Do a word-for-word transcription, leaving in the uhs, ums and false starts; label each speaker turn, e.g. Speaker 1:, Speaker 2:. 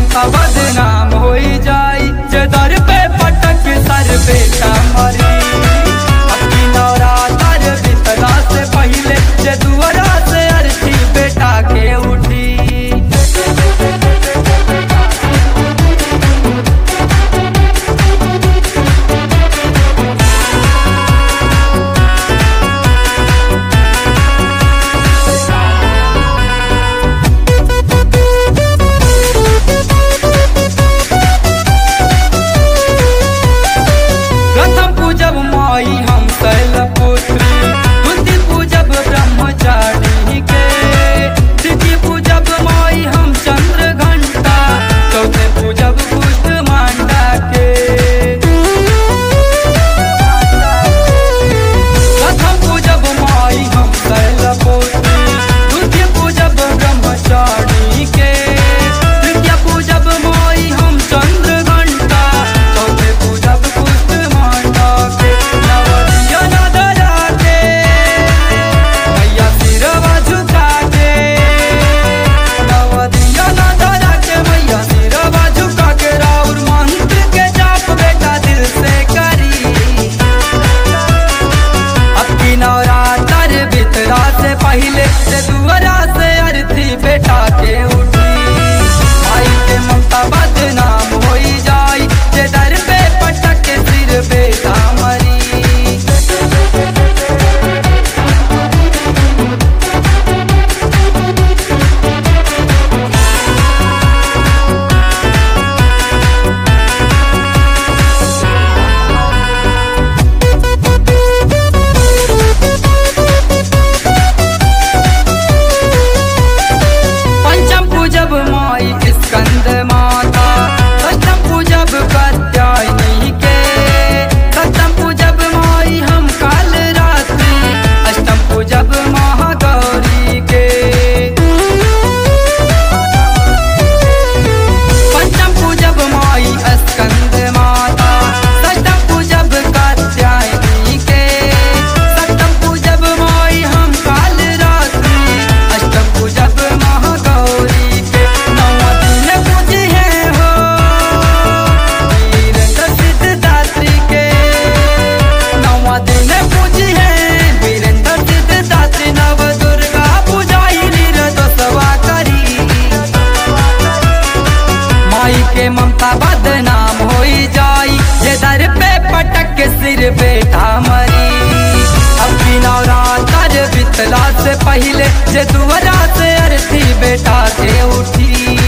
Speaker 1: ममता बदनाम हो जाई जे दर पे पटक सर बेटा मरी। अबकी नवरात्र बितला से पहले जे दुआरा से अर्थी बेटा के उठी। पूजब माई हम शैलपुत्री, द्वितीय पूजब ब्रह्मचारी के, तृतीय पूजब माई हम चंद्र घंटा, चौथे पूजब कुष्मांडा के। प्रथम पूजब माई हम शैलपुत्री, द्वितीय पूजब ब्रह्मचारी के, तृतीय पूजब माई हम चंद्र घंटा, चौथे पूजब कुष्मांडा के। नवदिया नदरा के मैया सिरवा झुका के, नवदिया नदरा के मैया सिरवा झुका के, राउर मंत्र के जाप बेटा दिल से करी। अबकी नवरात्र बितला से पहले से दुआरा से अर्थी बेटा के उठी। माई के ममता बदनाम हो जाई जे दर पे पटक के सिर बेटा मरी। पंचम पूजब माई स्कंद माता, षष्ठम पूजब कात्यायनी के, सप्तम पूजब माई हम काल रात्रि, अष्टम पूजब महागौरी के। पंचम पूजब माई स्कंद माता, षष्ठम पूजब कात्यायनी के, सप्तम पूजब माई हम काल रात्रि, अष्टम पूजब महागौरी के। नौवां दिन पूजे हो वीरेंद्र सिद्धदात्री के, नौवां दिन पूजे वीरेंद्र सिद्धदात्री, नव दुर्गा पूजाई निर्दोषवा करी। माई के ममता बदनाम हो जाई जे दर पे पटक के सिर बेटा मरी। अबकी नवरात्र बितला से पहले जे दुआरा से अर्थी बेटा के उठी।